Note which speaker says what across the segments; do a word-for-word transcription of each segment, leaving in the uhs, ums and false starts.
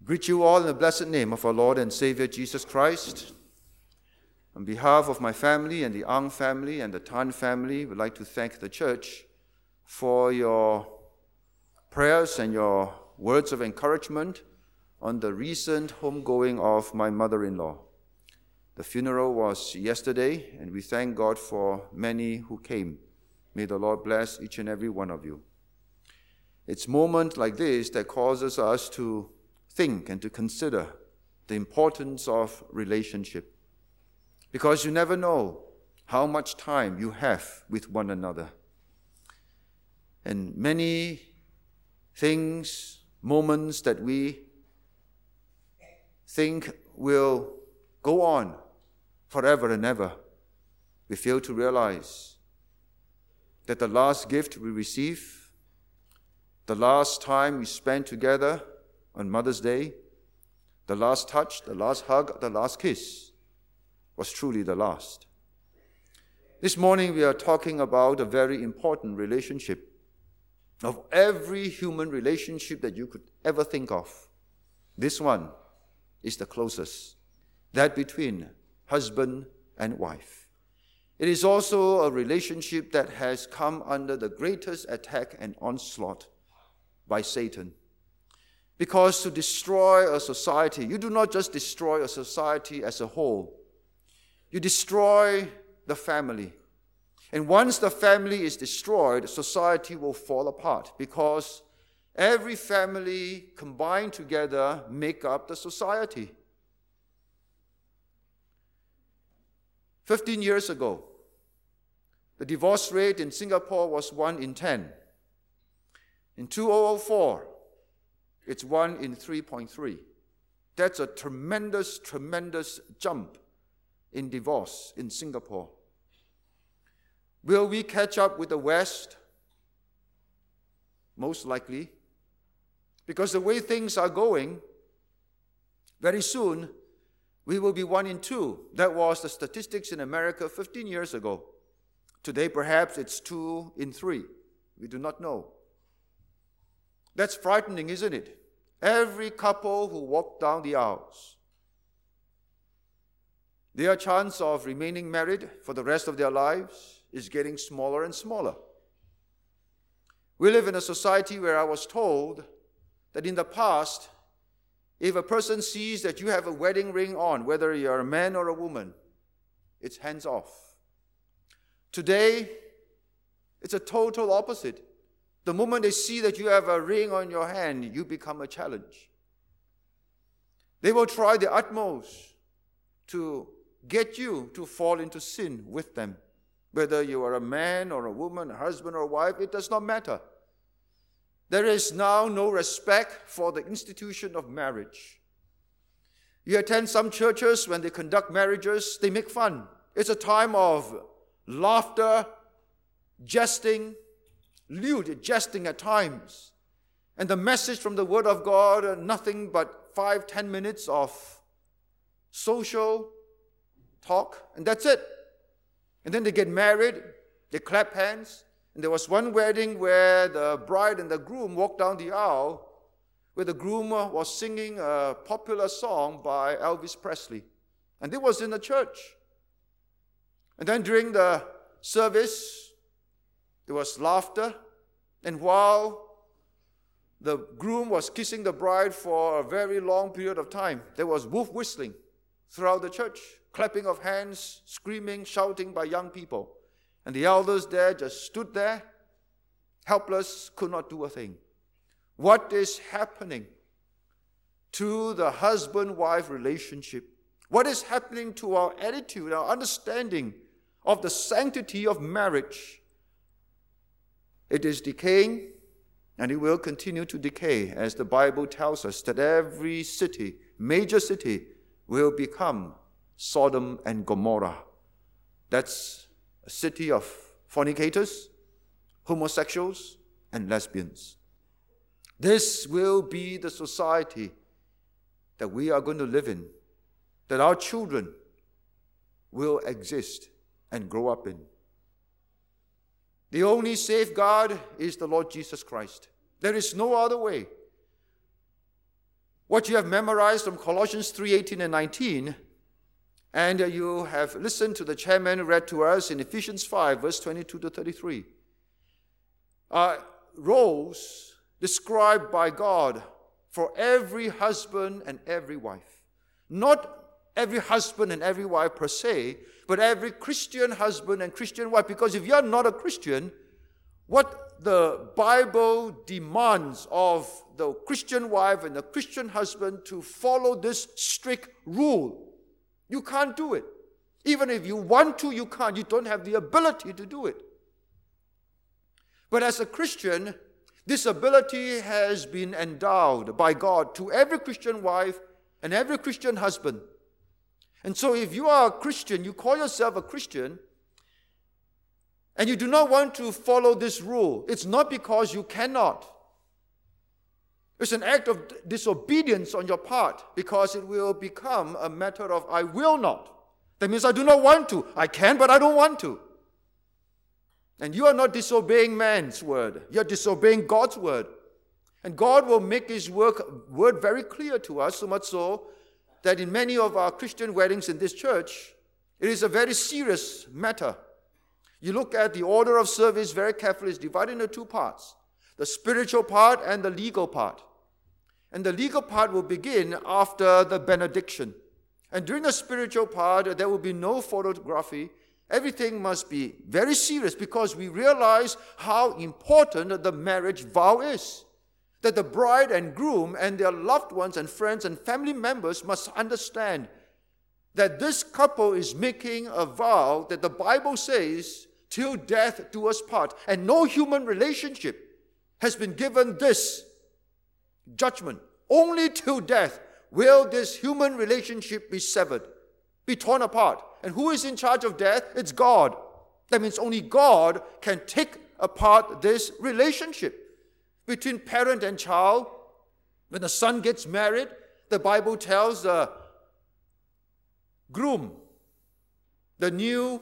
Speaker 1: Greet you all in the blessed name of our Lord and Savior Jesus Christ. On behalf of my family and the Ang family and the Tan family, we'd like to thank the church for your prayers and your words of encouragement on the recent homegoing of my mother-in-law. The funeral was yesterday, and we thank God for many who came. May the Lord bless each and every one of you. It's moments like this that causes us to think and to consider the importance of relationship. Because you never know how much time you have with one another. And many things, moments that we think will go on forever and ever, we fail to realize that the last gift we receive, the last time we spent together on Mother's Day, the last touch, the last hug, the last kiss was truly the last. This morning we are talking about a very important relationship. Of every human relationship that you could ever think of, this one is the closest, that between husband and wife. It is also a relationship that has come under the greatest attack and onslaught by Satan. Because to destroy a society, you do not just destroy a society as a whole. You destroy the family. And once the family is destroyed, society will fall apart because every family combined together make up the society. Fifteen years ago, the divorce rate in Singapore was one in ten. In two thousand four, it's one in three point three. That's a tremendous, tremendous jump in divorce in Singapore. Will we catch up with the West? Most likely. Because the way things are going, very soon, we will be one in two. That was the statistics in America fifteen years ago. Today, perhaps it's two in three. We do not know. That's frightening, isn't it? Every couple who walk down the aisles, their chance of remaining married for the rest of their lives is getting smaller and smaller. We live in a society where I was told that in the past, if a person sees that you have a wedding ring on, whether you're a man or a woman, it's hands off. Today, it's a total opposite. The moment they see that you have a ring on your hand, you become a challenge. They will try their utmost to get you to fall into sin with them. Whether you are a man or a woman, a husband or a wife, it does not matter. There is now no respect for the institution of marriage. You attend some churches, when they conduct marriages, they make fun. It's a time of laughter, jesting, lewd jesting at times. And the message from the Word of God, nothing but five, ten minutes of social talk, and that's it. And then they get married, they clap hands. And there was one wedding where the bride and the groom walked down the aisle, where the groom was singing a popular song by Elvis Presley. And it was in the church. And then during the service, there was laughter. And while the groom was kissing the bride for a very long period of time, there was wolf whistling throughout the church. Clapping of hands, screaming, shouting by young people. And the elders there just stood there, helpless, could not do a thing. What is happening to the husband-wife relationship? What is happening to our attitude, our understanding of the sanctity of marriage? It is decaying, and it will continue to decay, as the Bible tells us that every city, major city, will become Sodom and Gomorrah. That's a city of fornicators, homosexuals, and lesbians. This will be the society that we are going to live in, that our children will exist and grow up in. The only safeguard is the Lord Jesus Christ. There is no other way. what you have memorized from Colossians three, eighteen and nineteen, and you have listened to the chairman read to us in Ephesians five, verse twenty-two to thirty-three, are roles described by God for every husband and every wife. Not every husband and every wife per se, but every Christian husband and Christian wife. Because if you're not a Christian, what the Bible demands of the Christian wife and the Christian husband to follow this strict rule, you can't do it. Even if you want to, you can't. You don't have the ability to do it. But as a Christian, this ability has been endowed by God to every Christian wife and every Christian husband. And so if you are a Christian, you call yourself a Christian, and you do not want to follow this rule, it's not because you cannot. It's an act of disobedience on your part, because it will become a matter of I will not. That means I do not want to. I can, but I don't want to. And you are not disobeying man's word. You are disobeying God's word. And God will make His work, word very clear to us, so much so that in many of our Christian weddings in this church, it is a very serious matter. You look at the order of service very carefully. It's divided into two parts, the spiritual part and the legal part. And the legal part will begin after the benediction. And during the spiritual part, there will be no photography. Everything must be very serious, because we realize how important the marriage vow is. That the bride and groom and their loved ones and friends and family members must understand that this couple is making a vow that the Bible says, till death do us part. And no human relationship has been given this judgment. Only till death will this human relationship be severed, be torn apart. And who is in charge of death? It's God. That means only God can take apart this relationship between parent and child. When the son gets married, the Bible tells the groom, the new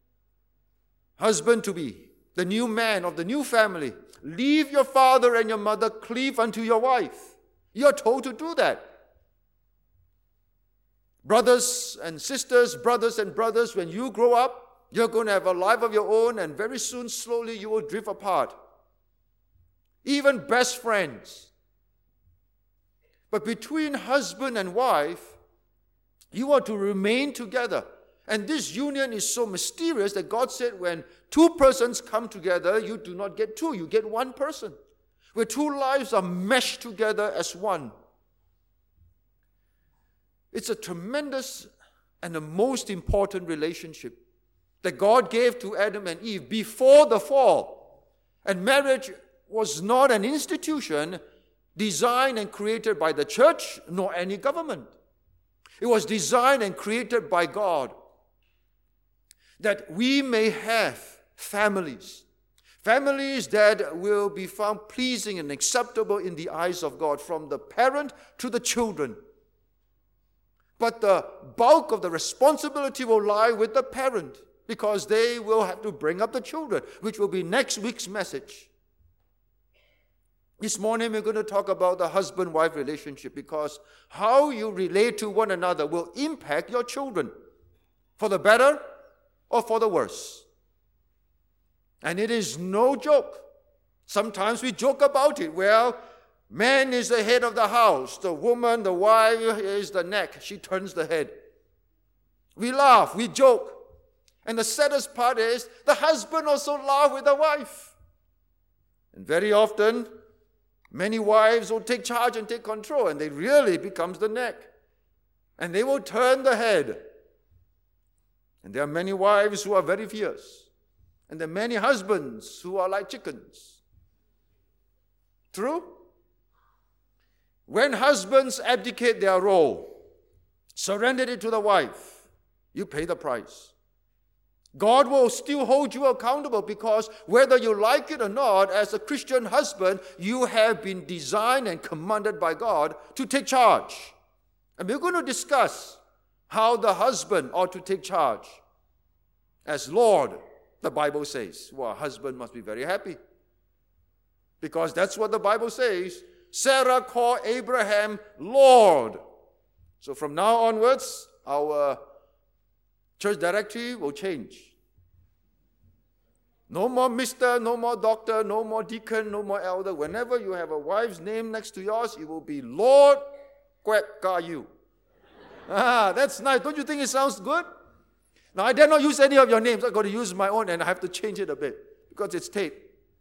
Speaker 1: husband-to-be, the new man of the new family, leave your father and your mother, cleave unto your wife. You're told to do that. Brothers and sisters, brothers and brothers, when you grow up, you're going to have a life of your own, and very soon, slowly, you will drift apart. Even best friends. But between husband and wife, you are to remain together. And this union is so mysterious that God said when two persons come together, you do not get two, you get one person. Where two lives are meshed together as one. It's a tremendous and the most important relationship that God gave to Adam and Eve before the fall. And marriage was not an institution designed and created by the church nor any government. It was designed and created by God that we may have families. Families that will be found pleasing and acceptable in the eyes of God, from the parent to the children. But the bulk of the responsibility will lie with the parent, because they will have to bring up the children, which will be next week's message. This morning we're going to talk about the husband-wife relationship, because how you relate to one another will impact your children, for the better or for the worse. And it is no joke. Sometimes we joke about it. Well, man is the head of the house. The woman, the wife, is the neck. She turns the head. We laugh, we joke. And the saddest part is the husband also laughs with the wife. And very often, many wives will take charge and take control, and they really becomes the neck. And they will turn the head. And there are many wives who are very fierce. And there are many husbands who are like chickens. True? When husbands abdicate their role, surrender it to the wife, you pay the price. God will still hold you accountable, because whether you like it or not, as a Christian husband, you have been designed and commanded by God to take charge. And we're going to discuss how the husband ought to take charge. As Lord, the Bible says, well, a husband must be very happy. Because that's what the Bible says. Sarah called Abraham Lord. So from now onwards, our church directory will change. No more mister, no more doctor, no more deacon, no more elder. Whenever you have a wife's name next to yours, it will be Lord Kwek Ka Yu. Ah, that's nice. Don't you think it sounds good? Now, I dare not use any of your names. I've got to use my own, and I have to change it a bit because it's tape.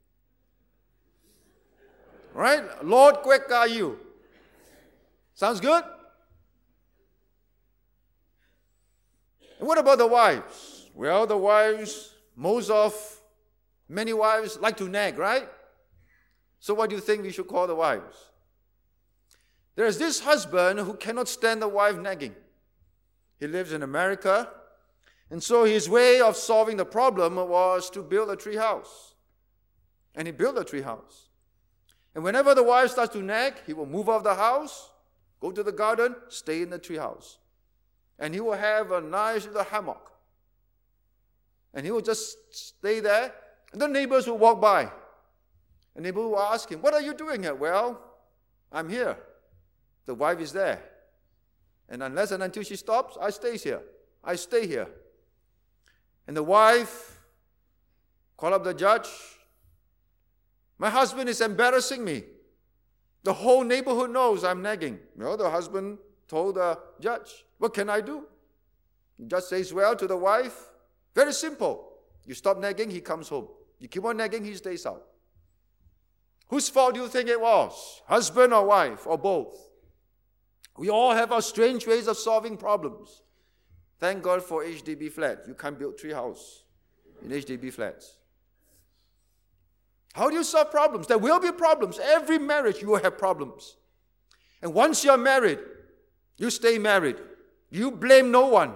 Speaker 1: Right? Lord Kwek Ka Yu. Sounds good? And what about the wives? Well, the wives, most of many wives like to nag, right? So what do you think we should call the wives? There's this husband who cannot stand the wife nagging. He lives in America, and so his way of solving the problem was to build a tree house. And he built a tree house. And whenever the wife starts to nag, he will move out of the house, go to the garden, stay in the tree house. And he will have a nice little hammock. And he will just stay there. And the neighbors will walk by. And neighbors will ask him, what are you doing here? Well, I'm here. The wife is there. And unless and until she stops, I stay here. I stay here. And the wife call up the judge. My husband is embarrassing me. The whole neighborhood knows I'm nagging. Well, the husband told the judge, what can I do? The judge says, well, to the wife, very simple. You stop nagging, he comes home. You keep on nagging, he stays out. Whose fault do you think it was? Husband or wife, or both? We all have our strange ways of solving problems. Thank God for H D B flat. You can't build tree house in H D B flats. How do you solve problems? There will be problems. Every marriage, you will have problems. And once you're married, you stay married. You blame no one.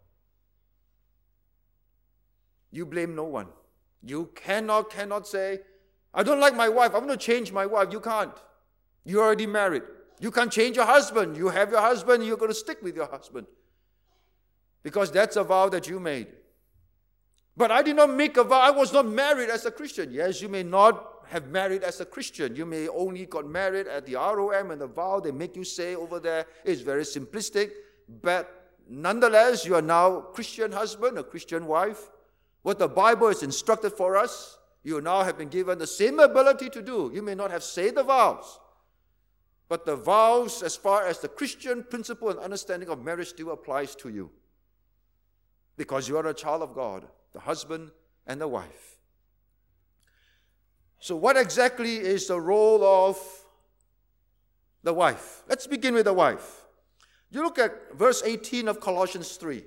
Speaker 1: You blame no one. You cannot, cannot say, I don't like my wife. I'm going to change my wife. You can't. You're already married. You can't change your husband. You have your husband. You're going to stick with your husband. Because that's a vow that you made. But I did not make a vow. I was not married as a Christian. Yes, you may not have married as a Christian. You may only got married at the R O M, and the vow they make you say over there is very simplistic. But nonetheless, you are now a Christian husband, a Christian wife. What the Bible has instructed for us, you now have been given the same ability to do. You may not have said the vows, but the vows as far as the Christian principle and understanding of marriage still applies to you. Because you are a child of God, the husband and the wife. So what exactly is the role of the wife? Let's begin with the wife. You look at verse eighteen of Colossians three.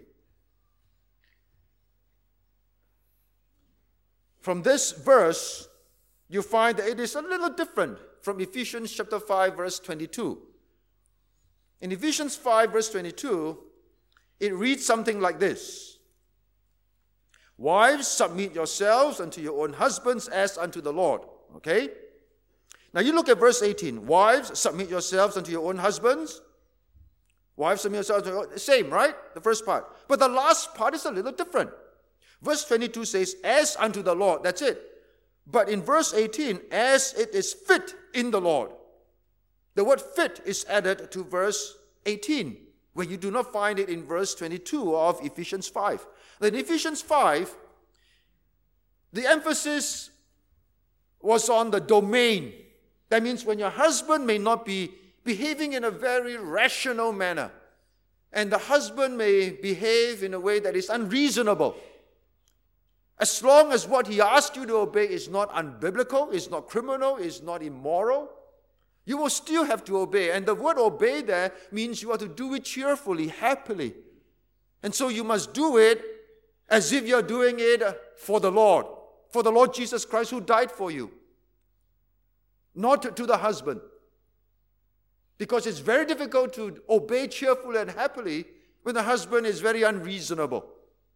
Speaker 1: From this verse, you find that it is a little different from Ephesians chapter five, verse twenty-two. In Ephesians five, verse twenty-two, it reads something like this. Wives, submit yourselves unto your own husbands as unto the Lord. Okay? Now you look at verse eighteen. Wives, submit yourselves unto your own husbands. Wives, submit yourselves unto your own. Same, right? The first part. But the last part is a little different. Verse twenty-two says, as unto the Lord. That's it. But in verse eighteen, as it is fit in the Lord. The word fit is added to verse eighteen, where you do not find it in verse twenty-two of Ephesians five. In Ephesians five, the emphasis was on the domain. That means when your husband may not be behaving in a very rational manner, and the husband may behave in a way that is unreasonable, as long as what he asked you to obey is not unbiblical, is not criminal, is not immoral, you will still have to obey. And the word obey there means you are to do it cheerfully, happily. And so you must do it as if you're doing it for the Lord, for the Lord Jesus Christ who died for you, not to the husband. Because it's very difficult to obey cheerfully and happily when the husband is very unreasonable.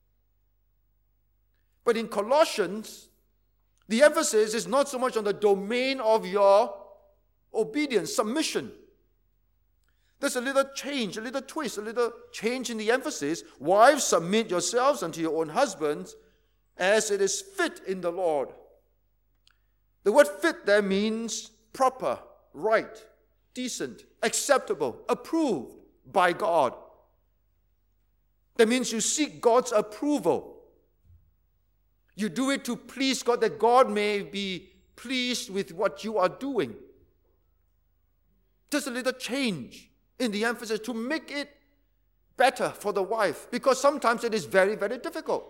Speaker 1: But in Colossians, the emphasis is not so much on the domain of your obedience, submission. There's a little change, a little twist, a little change in the emphasis. Wives, submit yourselves unto your own husbands as it is fit in the Lord. The word fit there means proper, right, decent, acceptable, approved by God. That means you seek God's approval. You do it to please God, that God may be pleased with what you are doing. Just a little change in the emphasis to make it better for the wife, because sometimes it is very, very difficult.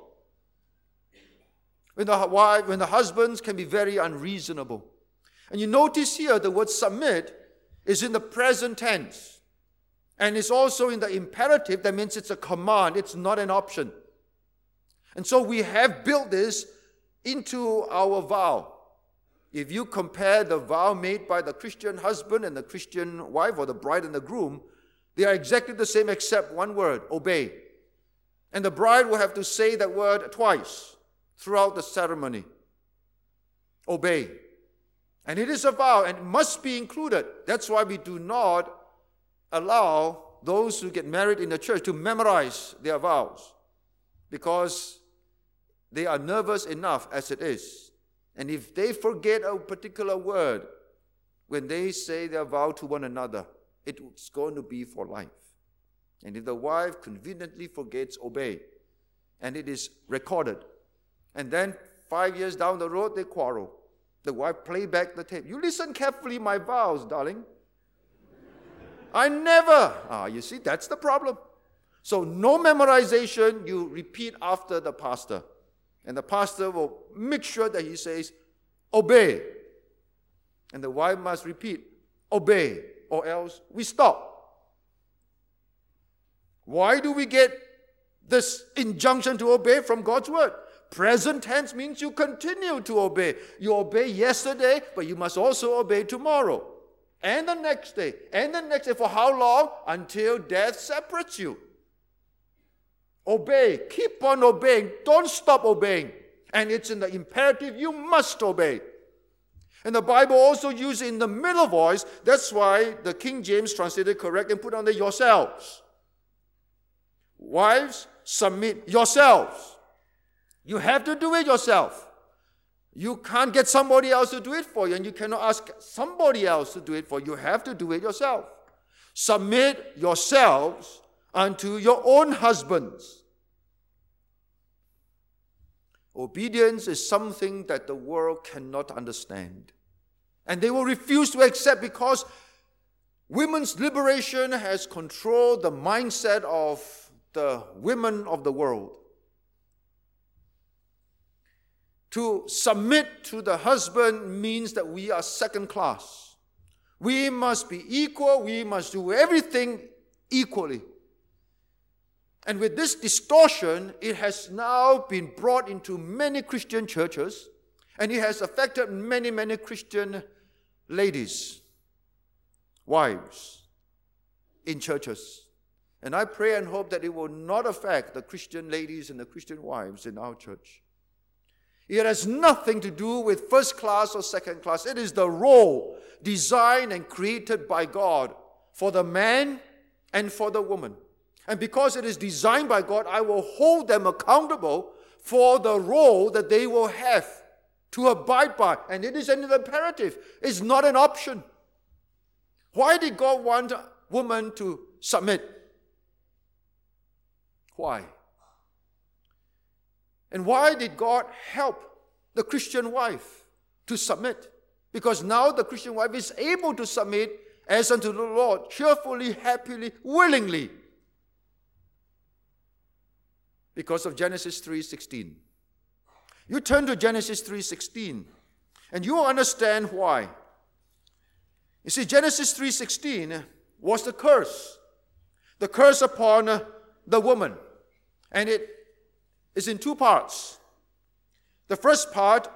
Speaker 1: When the wife, when the husbands can be very unreasonable. And you notice here the word submit is in the present tense. And it's also in the imperative. That means it's a command. It's not an option. And so we have built this into our vow. If you compare the vow made by the Christian husband and the Christian wife, or the bride and the groom, they are exactly the same except one word, obey. And the bride will have to say that word twice throughout the ceremony. Obey. And it is a vow and it must be included. That's why we do not allow those who get married in the church to memorize their vows, because they are nervous enough as it is. And if they forget a particular word when they say their vow to one another, it's going to be for life. And if the wife conveniently forgets, obey. And it is recorded. And then five years down the road, they quarrel. The wife play back the tape. You listen carefully my vows, darling. I never. Ah, you see, that's the problem. So no memorization, you repeat after the pastor. And the pastor will make sure that he says, obey. And the wife must repeat, obey, or else we stop. Why do we get this injunction to obey from God's word? Present tense means you continue to obey. You obey yesterday, but you must also obey tomorrow. And the next day. And the next day. For how long? Until death separates you. Obey. Keep on obeying. Don't stop obeying. And it's in the imperative, you must obey. And the Bible also uses in the middle voice. That's why the King James translated correct and put on there yourselves. Wives, submit yourselves. You have to do it yourself. You can't get somebody else to do it for you, and you cannot ask somebody else to do it for you. You have to do it yourself. Submit yourselves unto your own husbands. Obedience is something that the world cannot understand. And they will refuse to accept, because women's liberation has controlled the mindset of the women of the world. To submit to the husband means that we are second class. We must be equal. We must do everything equally. And with this distortion, it has now been brought into many Christian churches, and it has affected many, many Christian ladies, wives, in churches. And I pray and hope that it will not affect the Christian ladies and the Christian wives in our church. It has nothing to do with first class or second class. It is the role designed and created by God for the man and for the woman. And because it is designed by God, I will hold them accountable for the role that they will have to abide by. And it is an imperative. It's not an option. Why did God want a woman to submit? Why? And why did God help the Christian wife to submit? Because now the Christian wife is able to submit as unto the Lord, cheerfully, happily, willingly. Because of Genesis three sixteen. You turn to Genesis three sixteen, and you will understand why. You see, Genesis three sixteen was the curse. The curse upon the woman. And it is in two parts. The first part,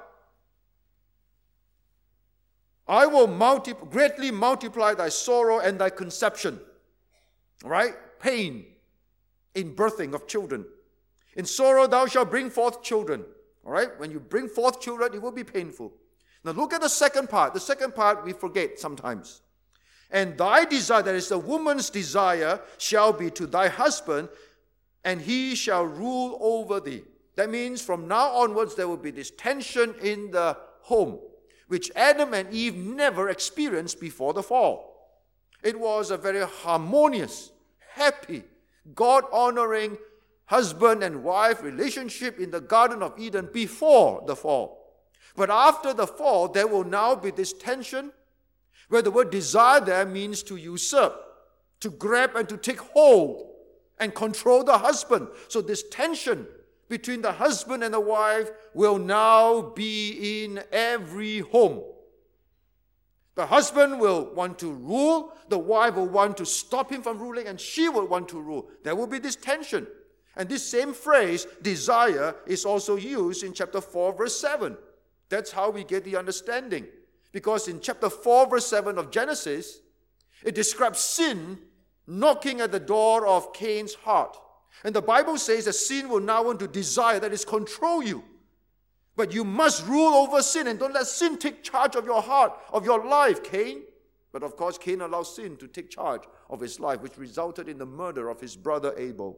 Speaker 1: I will multi- greatly multiply thy sorrow and thy conception. Right? Pain in birthing of children. In sorrow thou shalt bring forth children. All right? When you bring forth children, it will be painful. Now look at the second part. The second part we forget sometimes. And thy desire, that is the woman's desire, shall be to thy husband, and he shall rule over thee. That means from now onwards there will be this tension in the home, which Adam and Eve never experienced before the fall. It was a very harmonious, happy, God-honoring husband and wife relationship in the Garden of Eden before the fall. But after the fall, there will now be this tension where the word desire there means to usurp, to grab and to take hold and control the husband. So this tension between the husband and the wife will now be in every home. The husband will want to rule, the wife will want to stop him from ruling, and she will want to rule. There will be this tension. And this same phrase, desire, is also used in chapter four, verse seven. That's how we get the understanding. Because in chapter four, verse seven of Genesis, it describes sin knocking at the door of Cain's heart. And the Bible says that sin will now want to desire, that is, control you. But you must rule over sin, and don't let sin take charge of your heart, of your life, Cain. But of course, Cain allowed sin to take charge of his life, which resulted in the murder of his brother Abel.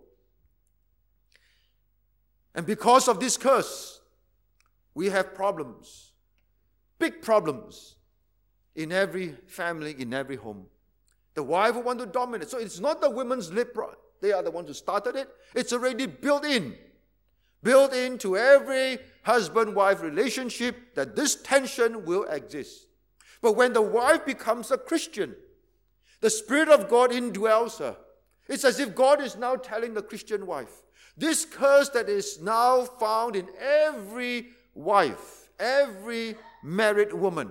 Speaker 1: And because of this curse, we have problems, big problems, in every family, in every home. The wife will want to dominate. So it's not the women's lip, they are the ones who started it. It's already built in. Built into every husband-wife relationship that this tension will exist. But when the wife becomes a Christian, the Spirit of God indwells her. It's as if God is now telling the Christian wife, this curse that is now found in every wife, every married woman,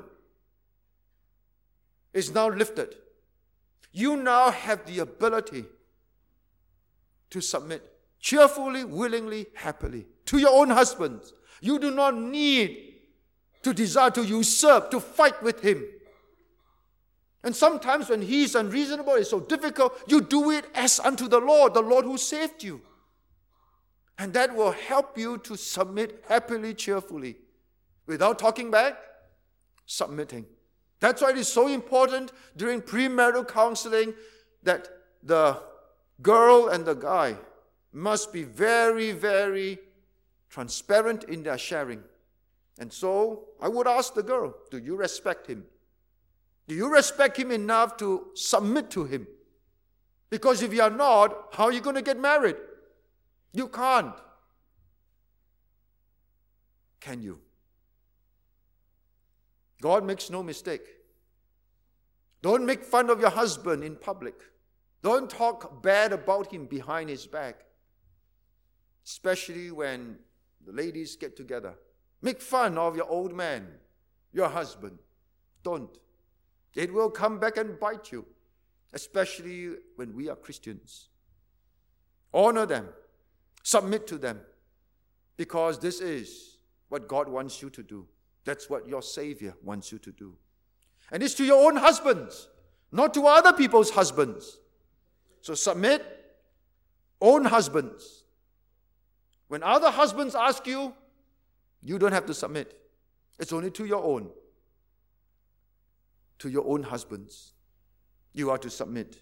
Speaker 1: is now lifted. You now have the ability to submit cheerfully, willingly, happily to your own husbands. You do not need to desire to usurp, to fight with him. And sometimes when he is unreasonable, it's so difficult, you do it as unto the Lord, the Lord who saved you. And that will help you to submit happily, cheerfully, without talking back, submitting. That's why it is so important during premarital counseling that the girl and the guy must be very, very transparent in their sharing. And so I would ask the girl, do you respect him? Do you respect him enough to submit to him? Because if you are not, how are you going to get married? You can't. Can you? God makes no mistake. Don't make fun of your husband in public. Don't talk bad about him behind his back. Especially when the ladies get together. Make fun of your old man, your husband. Don't. It will come back and bite you. Especially when we are Christians. Honor them. Submit to them. Because this is what God wants you to do. That's what your Savior wants you to do. And it's to your own husbands, not to other people's husbands. So submit, own husbands. When other husbands ask you, you don't have to submit. It's only to your own. To your own husbands. You are to submit.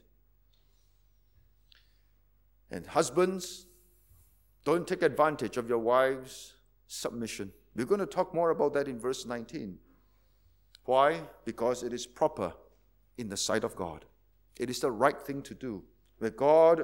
Speaker 1: And husbands, don't take advantage of your wife's submission. We're going to talk more about that in verse nineteen. Why? Because it is proper in the sight of God. It is the right thing to do. Where God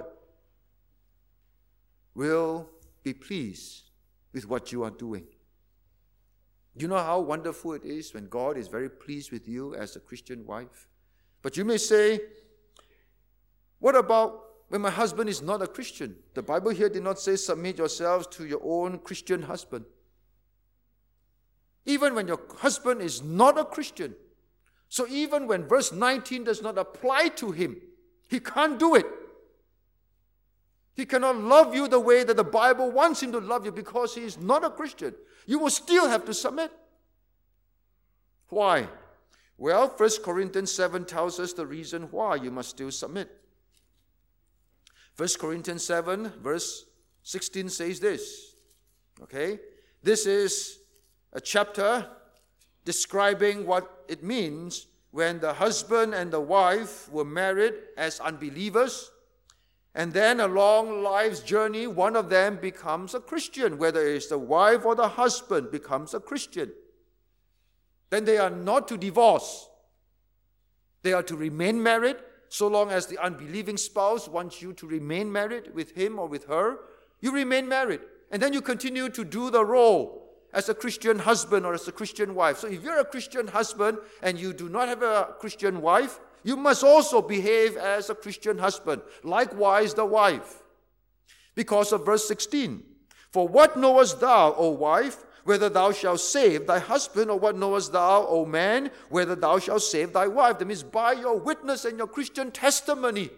Speaker 1: will be pleased with what you are doing. You know how wonderful it is when God is very pleased with you as a Christian wife? But you may say, what about when my husband is not a Christian? The Bible here did not say submit yourselves to your own Christian husband. Even when your husband is not a Christian. So even when verse nineteen does not apply to him, he can't do it. He cannot love you the way that the Bible wants him to love you because he is not a Christian. You will still have to submit. Why? Well, First Corinthians seven tells us the reason why you must still submit. First Corinthians seven, verse sixteen says this. Okay? This is a chapter describing what it means when the husband and the wife were married as unbelievers, and then along life's journey, one of them becomes a Christian, whether it's the wife or the husband becomes a Christian. Then they are not to divorce. They are to remain married So long as the unbelieving spouse wants you to remain married with him or with her, you remain married. And then you continue to do the role as a Christian husband or as a Christian wife. So if you're a Christian husband and you do not have a Christian wife, you must also behave as a Christian husband. Likewise, the wife. Because of verse sixteen. For what knowest thou, O wife, whether thou shalt save thy husband, or what knowest thou, O man, whether thou shalt save thy wife? That means by your witness and your Christian testimony,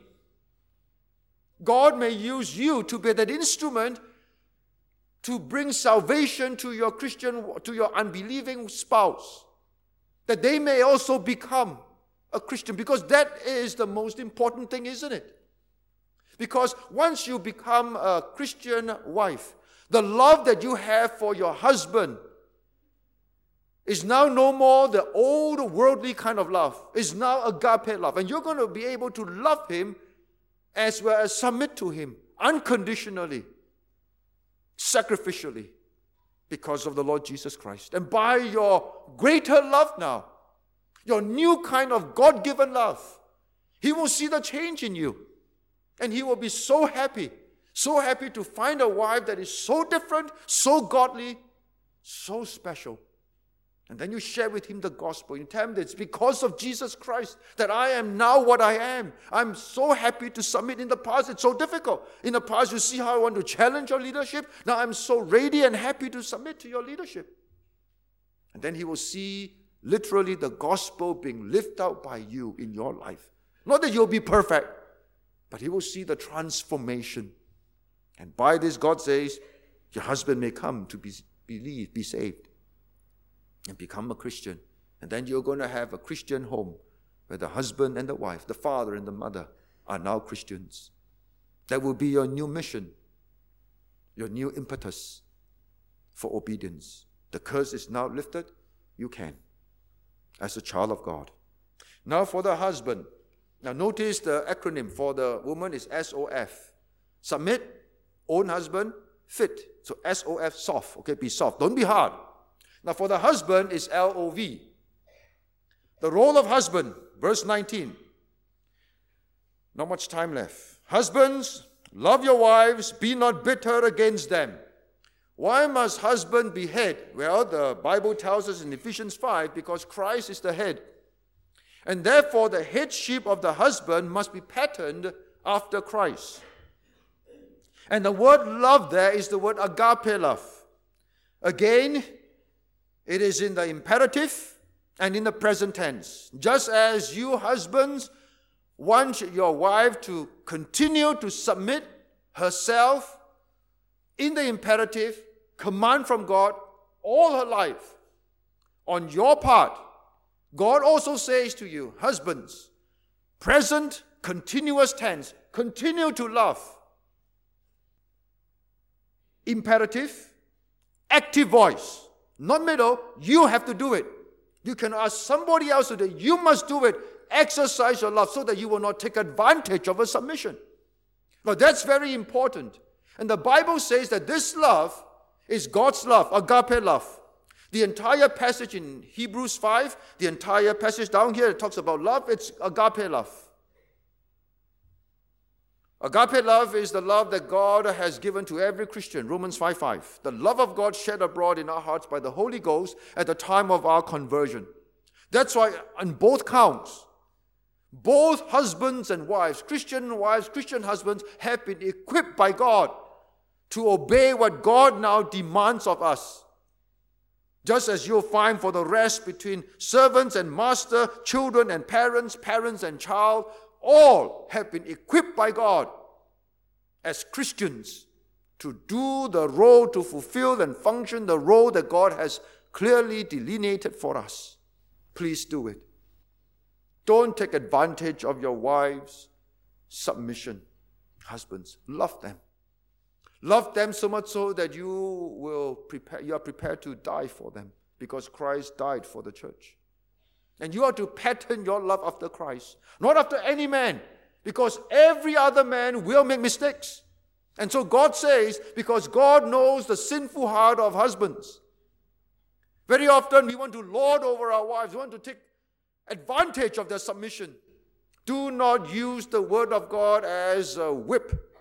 Speaker 1: God may use you to be that instrument to bring salvation to your Christian, to your unbelieving spouse, that they may also become a Christian, because that is the most important thing, isn't it? Because once you become a Christian wife, the love that you have for your husband is now no more the old worldly kind of love. It's now agape love. And you're going to be able to love him as well as submit to him unconditionally, sacrificially, because of the Lord Jesus Christ. And by your greater love now, your new kind of God-given love, he will see the change in you. And he will be so happy, so happy to find a wife that is so different, so godly, so special. And then you share with him the gospel. You tell him that it's because of Jesus Christ that I am now what I am. I'm so happy to submit. In the past, it's so difficult. In the past, you see how I want to challenge your leadership. Now I'm so ready and happy to submit to your leadership. And then he will see literally the gospel being lived out by you in your life. Not that you'll be perfect, but he will see the transformation. And by this, God says, your husband may come to be believe, be saved, and become a Christian. And then you're going to have a Christian home where the husband and the wife, the father and the mother are now Christians. That will be your new mission, your new impetus for obedience. The curse is now lifted. You can, as a child of God. Now for the husband. Now notice the acronym for the woman is S O F. Submit, own husband, fit. So S O F, soft. Okay, be soft. Don't be hard. Now for the husband is L O V. The role of husband, verse nineteen. Not much time left. Husbands, love your wives, be not bitter against them. Why must husband be head? Well, the Bible tells us in Ephesians five, because Christ is the head. And therefore, the headship of the husband must be patterned after Christ. And the word love there is the word agape love. Again, it is in the imperative and in the present tense. Just as you husbands want your wife to continue to submit herself in the imperative, command from God all her life, on your part, God also says to you, husbands, present, continuous tense, continue to love. Imperative, active voice, not middle, you have to do it. You can ask somebody else to do it. You must do it. Exercise your love so that you will not take advantage of a submission. Now that's very important. And the Bible says that this love is God's love, agape love. The entire passage in Hebrews five, the entire passage down here, it talks about love. It's agape love. Agape love is the love that God has given to every Christian. Romans five five. The love of God shed abroad in our hearts by the Holy Ghost at the time of our conversion. That's why on both counts, both husbands and wives, Christian wives, Christian husbands, have been equipped by God to obey what God now demands of us. Just as you'll find for the rest between servants and master, children and parents, parents and child, all have been equipped by God as Christians to do the role, to fulfill and function the role that God has clearly delineated for us. Please do it. Don't take advantage of your wife's submission. Husbands, love them. Love them so much so that you will prepare, you are prepared to die for them, because Christ died for the church. And you are to pattern your love after Christ, not after any man, because every other man will make mistakes. And so God says, because God knows the sinful heart of husbands, very often we want to lord over our wives, we want to take advantage of their submission, Do not use the word of God as a whip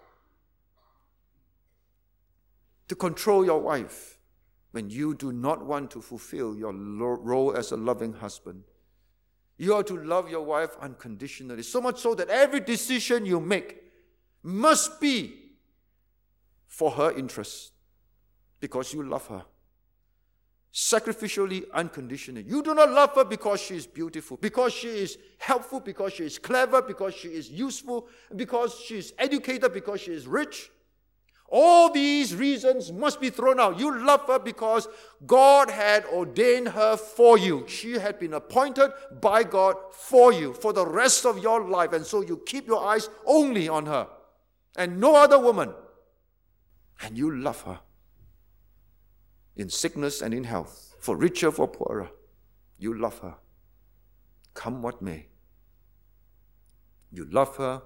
Speaker 1: to control your wife when you do not want to fulfill your role as a loving husband. You are to love your wife unconditionally, so much so that every decision you make must be for her interest because you love her. Sacrificially, unconditionally. You do not love her because she is beautiful, because she is helpful, because she is clever, because she is useful, because she is educated, because she is rich. All these reasons must be thrown out. You love her because God had ordained her for you. She had been appointed by God for you for the rest of your life. And so you keep your eyes only on her and no other woman. And you love her in sickness and in health, for richer, for poorer. You love her, come what may. You love her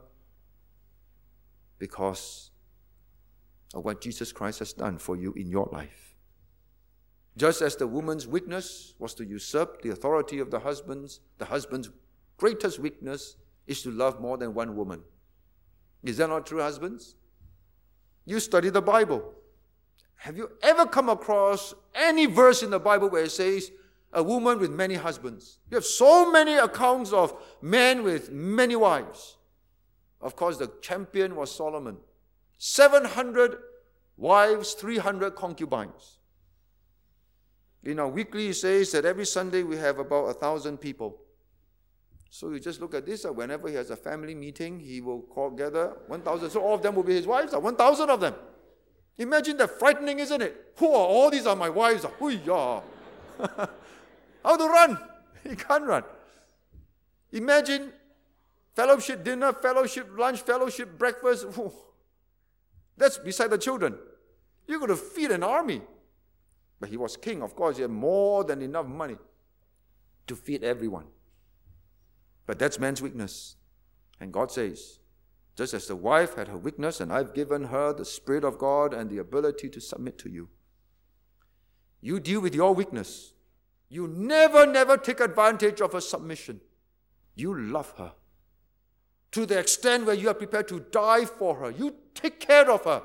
Speaker 1: because of what Jesus Christ has done for you in your life. Just as the woman's weakness was to usurp the authority of the husband's, the husband's greatest weakness is to love more than one woman. Is that not true, husbands? You study the Bible. Have you ever come across any verse in the Bible where it says a woman with many husbands? You have so many accounts of men with many wives. Of course, the champion was Solomon. seven hundred wives, three hundred concubines. In our weekly, it says that every Sunday we have about a thousand people. So you just look at this. Uh, whenever he has a family meeting, he will call gather one thousand. So all of them will be his wives. Uh, one thousand of them. Imagine that frightening, isn't it? Who are all these are my wives? Uh, How to run? He can't run. Imagine fellowship dinner, fellowship lunch, fellowship breakfast. That's beside the children. You're going to feed an army. But he was king, of course. He had more than enough money to feed everyone. But that's man's weakness. And God says, just as the wife had her weakness, and I've given her the Spirit of God and the ability to submit to you. You deal with your weakness. You never, never take advantage of her submission. You love her to the extent where you are prepared to die for her. You take care of her.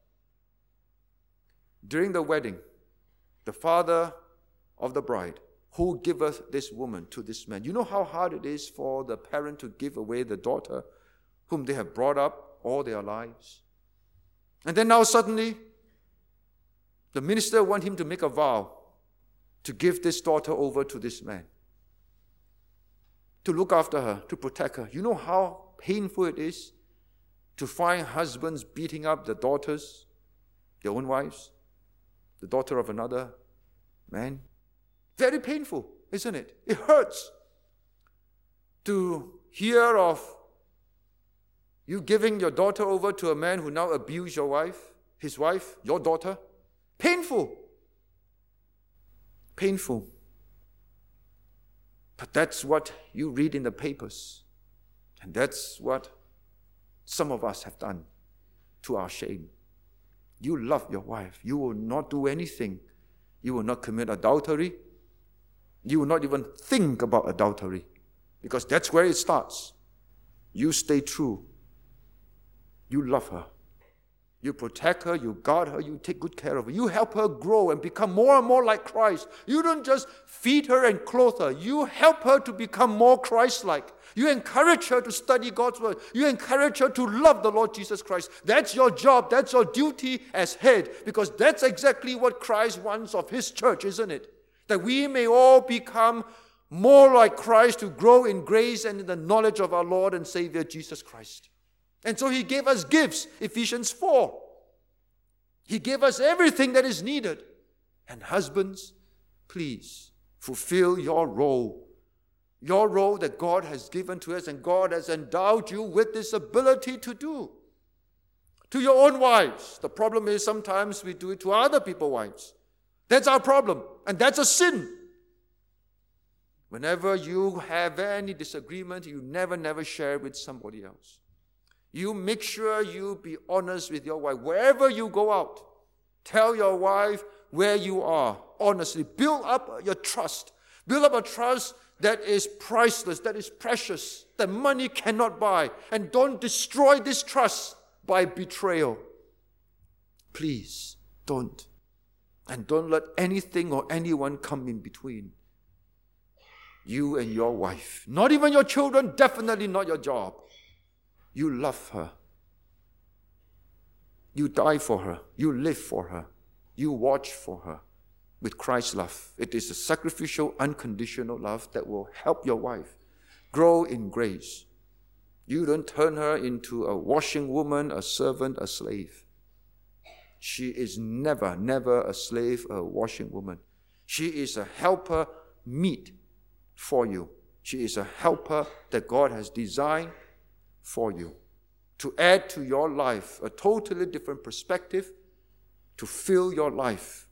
Speaker 1: During the wedding, the father of the bride, who giveth this woman to this man. You know how hard it is for the parent to give away the daughter whom they have brought up all their lives. And then now suddenly, the minister wants him to make a vow to give this daughter over to this man, to look after her, to protect her. You know how painful it is to find husbands beating up the daughters, their own wives, the daughter of another man? Very painful, isn't it? It hurts to hear of you giving your daughter over to a man who now abused your wife, his wife, your daughter. Painful. Painful. But that's what you read in the papers. And that's what some of us have done to our shame. You love your wife. You will not do anything. You will not commit adultery. You will not even think about adultery. Because that's where it starts. You stay true. You love her. You protect her, you guard her, you take good care of her. You help her grow and become more and more like Christ. You don't just feed her and clothe her. You help her to become more Christ-like. You encourage her to study God's word. You encourage her to love the Lord Jesus Christ. That's your job. That's your duty as head, because that's exactly what Christ wants of his church, isn't it? That we may all become more like Christ, to grow in grace and in the knowledge of our Lord and Savior Jesus Christ. And so he gave us gifts, Ephesians four. He gave us everything that is needed. And husbands, please fulfill your role. Your role that God has given to us, and God has endowed you with this ability to do. To your own wives. The problem is sometimes we do it to other people's wives. That's our problem. And that's a sin. Whenever you have any disagreement, you never, never share with somebody else. You make sure you be honest with your wife. Wherever you go out, tell your wife where you are. Honestly, build up your trust. Build up a trust that is priceless, that is precious, that money cannot buy. And don't destroy this trust by betrayal. Please, don't. And don't let anything or anyone come in between you and your wife. Not even your children, definitely not your job. You love her. You die for her. You live for her. You watch for her with Christ's love. It is a sacrificial, unconditional love that will help your wife grow in grace. You don't turn her into a washing woman, a servant, a slave. She is never, never a slave, a washing woman. She is a helper meet for you. She is a helper that God has designed for you to add to your life a totally different perspective, to fill your life,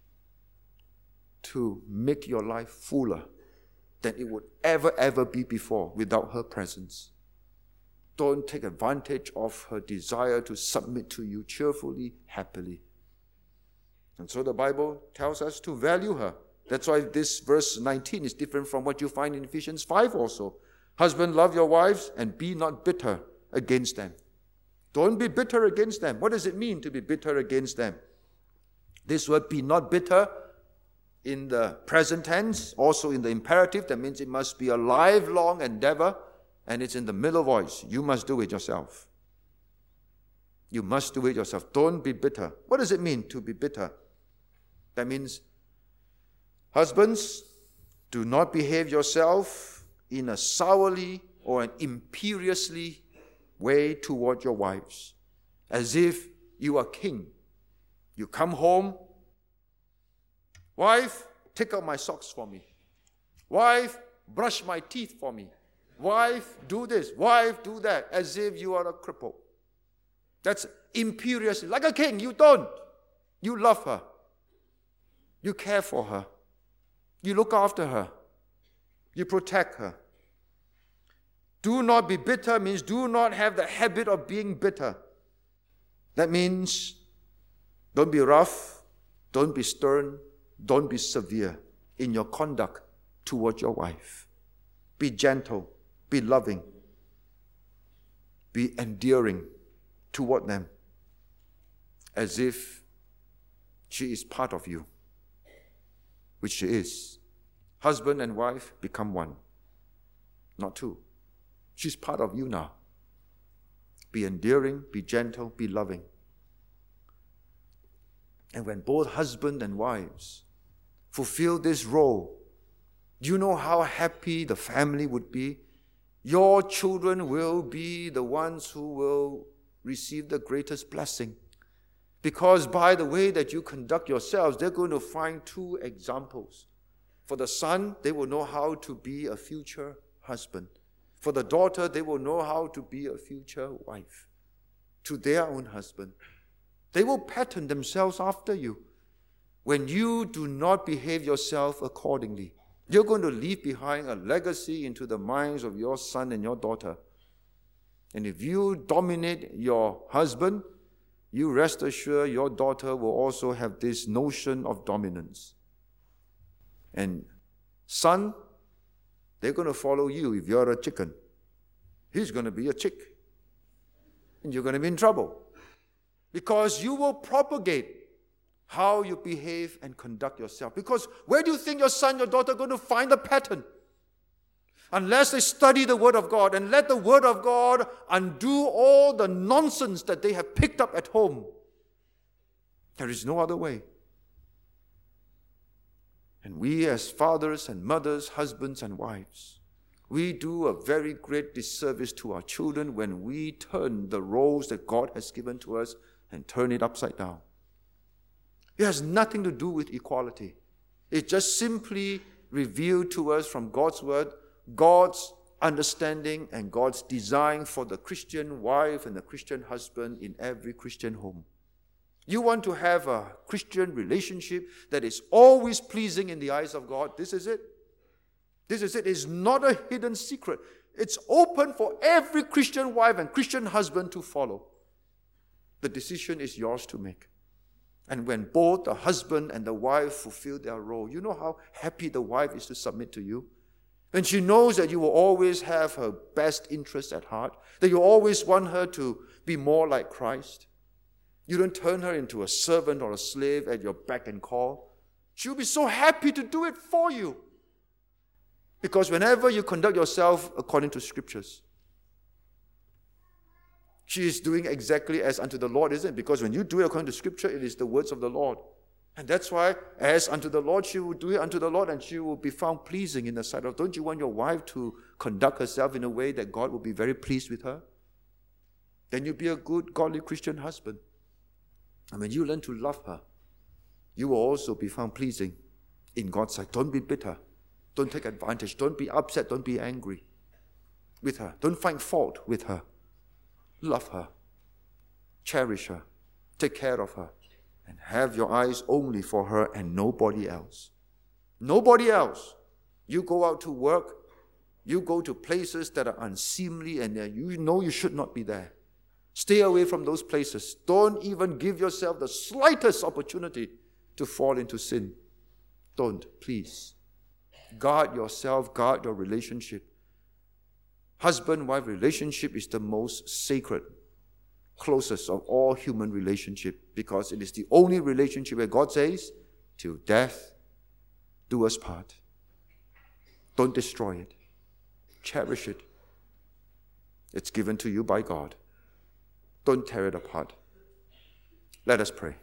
Speaker 1: to make your life fuller than it would ever, ever be before without her presence. Don't take advantage of her desire to submit to you cheerfully, happily. And so the Bible tells us to value her. That's why this verse nineteen is different from what you find in Ephesians five also. Husband, love your wives and be not bitter against them. Don't be bitter against them. What does it mean to be bitter against them? This word be not bitter in the present tense, also in the imperative, that means it must be a lifelong endeavor. And it's in the middle voice. You must do it yourself. You must do it yourself. Don't be bitter. What does it mean to be bitter? That means, husbands, do not behave yourself in a sourly or an imperiously way toward your wives, as if you are king. You come home, wife, take out my socks for me. Wife, brush my teeth for me. Wife, do this. Wife, do that. As if you are a cripple. That's imperiously. Like a king, you don't. You love her. You care for her. You look after her. You protect her. Do not be bitter means do not have the habit of being bitter. That means don't be rough, don't be stern, don't be severe in your conduct toward your wife. Be gentle. Be loving. Be endearing toward them as if she is part of you, which she is. Husband and wife become one, not two. She's part of you now. Be endearing, be gentle, be loving. And when both husband and wives fulfill this role, do you know how happy the family would be? Your children will be the ones who will receive the greatest blessing. Because by the way that you conduct yourselves, they're going to find two examples. For the son, they will know how to be a future husband. For the daughter, they will know how to be a future wife to their own husband. They will pattern themselves after you. When you do not behave yourself accordingly, you're going to leave behind a legacy into the minds of your son and your daughter. And if you dominate your husband, you rest assured your daughter will also have this notion of dominance. And son, they're going to follow you if you're a chicken. He's going to be a chick. And you're going to be in trouble. Because you will propagate how you behave and conduct yourself. Because where do you think your son, your daughter are going to find the pattern? Unless they study the Word of God and let the Word of God undo all the nonsense that they have picked up at home. There is no other way. And we as fathers and mothers, husbands and wives, we do a very great disservice to our children when we turn the roles that God has given to us and turn it upside down. It has nothing to do with equality. It just simply revealed to us from God's Word, God's understanding and God's design for the Christian wife and the Christian husband in every Christian home. You want to have a Christian relationship that is always pleasing in the eyes of God, this is it. This is it. It's not a hidden secret. It's open for every Christian wife and Christian husband to follow. The decision is yours to make. And when both the husband and the wife fulfill their role, you know how happy the wife is to submit to you? when she knows that you will always have her best interest at heart, that you always want her to be more like Christ, you don't turn her into a servant or a slave at your beck and call, she'll be so happy to do it for you. Because whenever you conduct yourself according to Scriptures, she is doing exactly as unto the Lord, isn't it? Because when you do it according to Scripture, it is the words of the Lord. And that's why, as unto the Lord, she will do it unto the Lord, and she will be found pleasing in the sight of. Don't you want your wife to conduct herself in a way that God will be very pleased with her? Then you'll be a good, godly Christian husband. And when you learn to love her, you will also be found pleasing in God's sight. Don't be bitter. Don't take advantage. Don't be upset. Don't be angry with her. Don't find fault with her. Love her. Cherish her. Take care of her. And have your eyes only for her and nobody else. Nobody else. You go out to work. You go to places that are unseemly and you know you should not be there. Stay away from those places. Don't even give yourself the slightest opportunity to fall into sin. Don't, please. Guard yourself. Guard your relationship. Husband-wife relationship is the most sacred, closest of all human relationship, because it is the only relationship where God says, till death do us part. Don't destroy it. Cherish it. It's given to you by God. Don't tear it apart. Let us pray.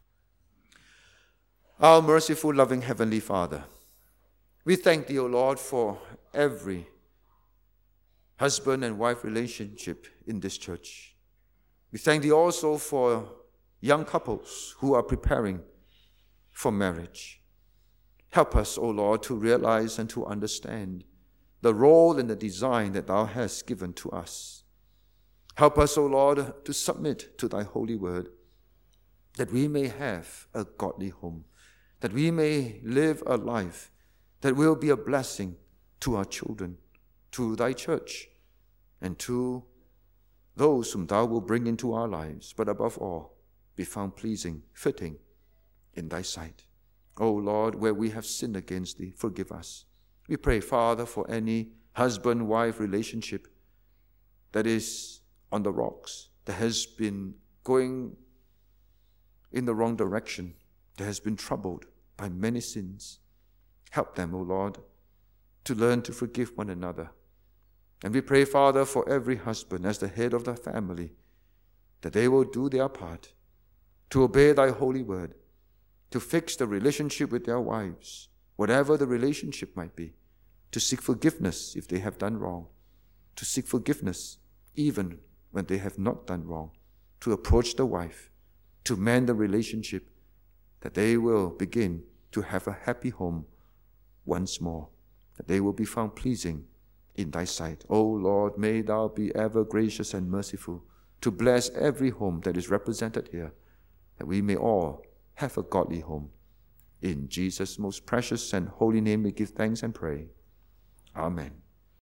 Speaker 1: Our merciful, loving Heavenly Father, we thank Thee, O Lord, for every husband and wife relationship in this church. We thank Thee also for young couples who are preparing for marriage. Help us, O Lord, to realize and to understand the role and the design that Thou hast given to us. Help us, O Lord, to submit to Thy holy word, that we may have a godly home, that we may live a life that will be a blessing to our children, to Thy church, and to those whom Thou will bring into our lives, but above all, be found pleasing, fitting in Thy sight. O Lord, where we have sinned against Thee, forgive us. We pray, Father, for any husband-wife relationship that is on the rocks, that has been going in the wrong direction, that has been troubled by many sins. Help them, O Lord, to learn to forgive one another. And we pray, Father, for every husband as the head of the family, that they will do their part to obey Thy holy word, to fix the relationship with their wives, whatever the relationship might be, to seek forgiveness if they have done wrong, to seek forgiveness even when they have not done wrong, to approach the wife, to mend the relationship, that they will begin to have a happy home once more, that they will be found pleasing in Thy sight. O Lord, may Thou be ever gracious and merciful to bless every home that is represented here, that we may all have a godly home. In Jesus' most precious and holy name we give thanks and pray. Amen.